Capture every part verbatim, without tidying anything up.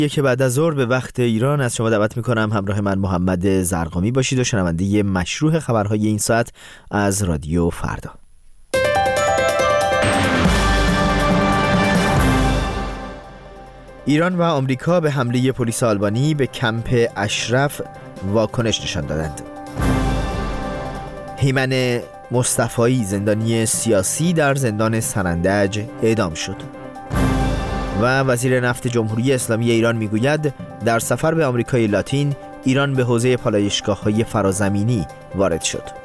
یک بعد از ظهر به وقت ایران از شما دعوت میکنم همراه من محمد زرقامی باشید و شنونده مشروع خبرهای این ساعت از رادیو فردا. ایران و آمریکا به حمله پلیس آلبانی به کمپ اشرف واکنش نشان دادند. هیمن مصطفایی زندانی سیاسی در زندان سنندج اعدام شد. و وزیر نفت جمهوری اسلامی ایران میگوید در سفر به آمریکای لاتین ایران به حوزه پالایشگاه‌های فرازمینی وارد شد.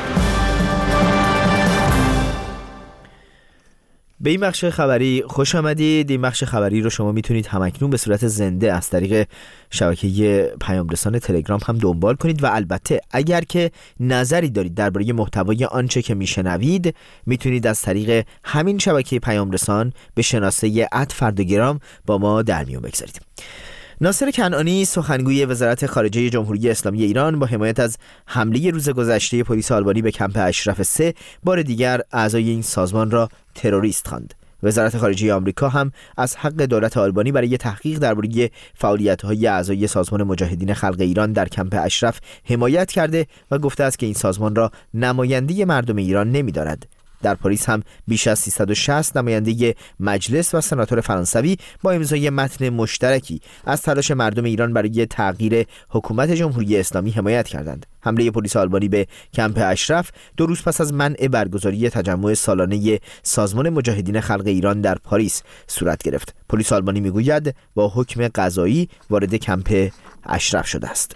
به این بخش خبری خوش آمدید. این بخش خبری رو شما میتونید همکنون به صورت زنده از طریق شبکه پیام رسان تلگرام هم دنبال کنید و البته اگر که نظری دارید درباره محتوای آنچه که میشنوید میتونید از طریق همین شبکه پیام رسان به شناسه ات فرداگرام با ما در میون بگذارید. ناصر کنعانی سخنگوی وزارت خارجه جمهوری اسلامی ایران با حمایت از حمله روز گذشته پلیس آلبانی به کمپ اشرف سه بار دیگر اعضای این سازمان را تروریست خواند. وزارت خارجه آمریکا هم از حق دولت آلبانی برای تحقیق درباره فعالیت‌های اعضای سازمان مجاهدین خلق ایران در کمپ اشرف حمایت کرده و گفته است که این سازمان را نماینده مردم ایران نمی‌داند. در پاریس هم بیش از سیصد و شصت نماینده مجلس و سناتور فرانسوی با امضای متن مشترکی از تلاش مردم ایران برای تغییر حکومت جمهوری اسلامی حمایت کردند. حمله پلیس آلبانی به کمپ اشرف دو روز پس از منع برگزاری تجمع سالانه سازمان مجاهدین خلق ایران در پاریس صورت گرفت. پلیس آلبانی میگوید با حکم قضایی وارد کمپ اشرف شده است.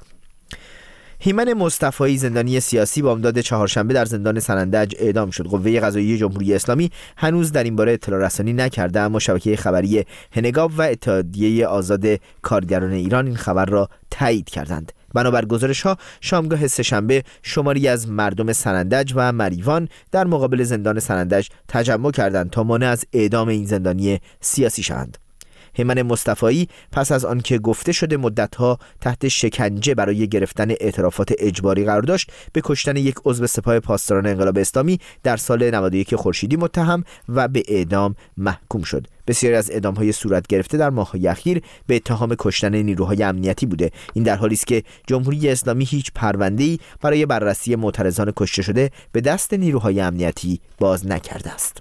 هیمن مصطفایی زندانی سیاسی با امداد چهارشنبه در زندان سنندج اعدام شد. قوه قضاییه جمهوری اسلامی هنوز در این باره اطلاع رسانی نکرده، اما شبکه خبری هنگاب و اتحادیه آزاد کارگران ایران این خبر را تایید کردند. بنابر گزارش‌ها شامگاه سه‌شنبه شماری از مردم سنندج و مریوان در مقابل زندان سنندج تجمع کردند تا مانع از اعدام این زندانی سیاسی شوند. هیمن مصطفایی پس از آنکه گفته شده مدتها تحت شکنجه برای گرفتن اعترافات اجباری قرار داشت، به کشتن یک عضو سپاه پاسداران انقلاب اسلامی در سال نود و یک خورشیدی متهم و به اعدام محکوم شد. بسیاری از اعدام‌های صورت گرفته در ماه‌های اخیر به اتهام کشتن نیروهای امنیتی بوده. این در حالی است که جمهوری اسلامی هیچ پرونده‌ای برای بررسی معترضان کشته شده به دست نیروهای امنیتی باز نکرده است.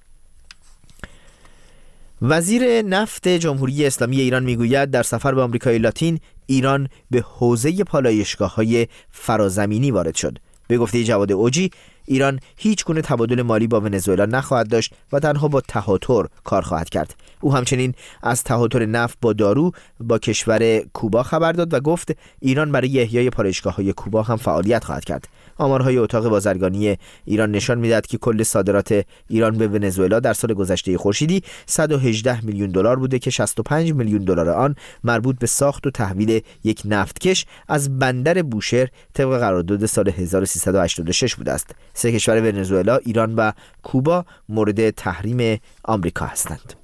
وزیر نفت جمهوری اسلامی ایران میگوید در سفر به آمریکای لاتین ایران به حوزه پالایشگاه‌های فرازمینی وارد شد. به گفته جواد اوجی ایران هیچ گونه تبادل مالی با ونزوئلا نخواهد داشت و تنها با تهاتر کار خواهد کرد. او همچنین از تهاتر نفت با دارو با کشور کوبا خبر داد و گفت ایران برای احیای پالایشگاه‌های کوبا هم فعالیت خواهد کرد. آمارهای اتاق بازرگانی ایران نشان می‌دهد که کل صادرات ایران به ونزوئلا در سال گذشته خورشیدی صد و هجده میلیون دلار بوده که شصت و پنج میلیون دلار آن مربوط به ساخت و تحویل یک نفتکش از بندر بوشهر طبق قرارداد سال هزار و سیصد و هشتاد و شش بوده است. سه کشور ونزوئلا، ایران و کوبا مورد تحریم آمریکا هستند.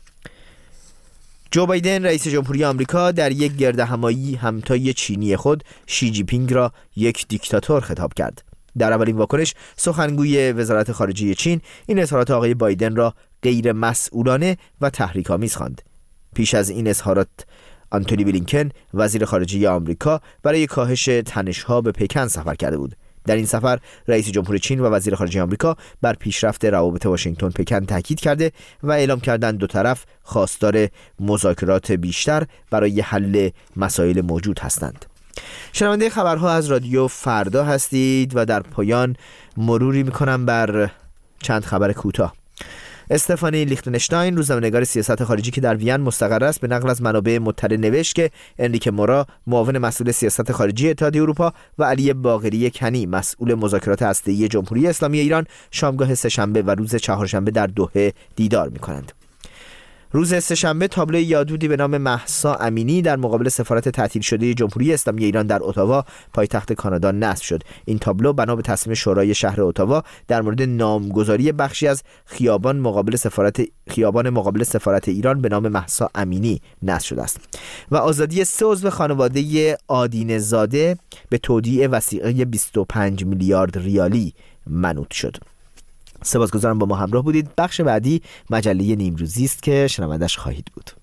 جو بایدن رئیس جمهوری آمریکا در یک گردهمایی همتای چینی خود شی جی پینگ را یک دیکتاتور خطاب کرد. در اولین واکنش سخنگوی وزارت خارجه چین این اظهارات آقای بایدن را غیر مسئولانه و تحریک‌آمیز خواند. پیش از این اظهارات آنتونی بلینکن وزیر خارجه آمریکا برای کاهش تنش‌ها به پکن سفر کرده بود. در این سفر رئیس جمهور چین و وزیر خارجه آمریکا بر پیشرفت روابط واشنگتن پکن تاکید کرده و اعلام کردند دو طرف خواستار مذاکرات بیشتر برای حل مسائل موجود هستند. شنونده خبرها از رادیو فردا هستید و در پایان مروری میکنم بر چند خبر کوتاه. استفانی لیختنشتاین روزنامه‌نگار سیاست خارجی که در وین مستقر است به نقل از منابع مطلع نوشت که انریکه مورا معاون مسئول سیاست خارجی اتحادیه اروپا و علی باقری کنی مسئول مذاکرات هسته‌ای جمهوری اسلامی ایران شامگاه سه‌شنبه و روز چهارشنبه در دوحه دیدار می‌کنند. روز سه‌شنبه تابلوی یادبودی به نام مهسا امینی در مقابل سفارت تعطیل شده جمهوری اسلامی ایران در اتاوا پایتخت کانادا نصب شد. این تابلو بنا به تصمیم شورای شهر اتاوا در مورد نامگذاری بخشی از خیابان مقابل سفارت خیابان مقابل سفارت ایران به نام مهسا امینی نصب شده است و آزادی سه عضو خانواده آدینه زاده به تودیع وثیقه بیست و پنج میلیارد ریالی منوط شد. سپاسگزارم با ما همراه بودید. بخش بعدی مجله نیمروزی است که شنوندش خواهید بود.